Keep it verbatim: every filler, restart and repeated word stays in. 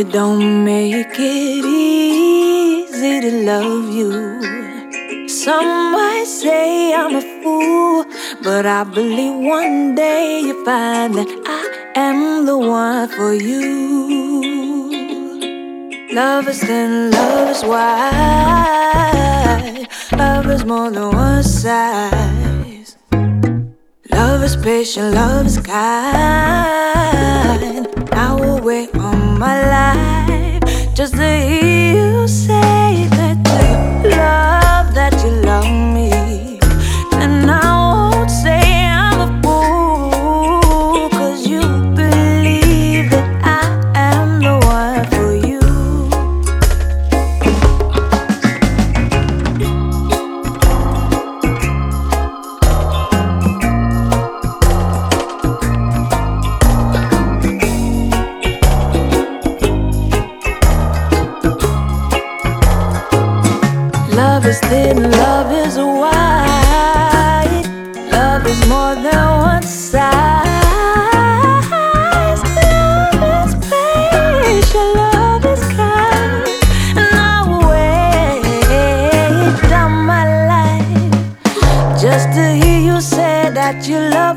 it don't make it easy to love you. Some might say I'm a fool, but I believe one day you find that I am the one for you. Love is thin, love is wide. Love is more than one size. Love is patient, love is kind. I will wait all my life just to hear you say that you love, that you love me. And I won't say I'm a fool, 'cause you believe that I am the one for you. Love is thin, love is wide. Love is more than one size. Love is patient, love is kind. And I will wait down my life just to hear you say that you love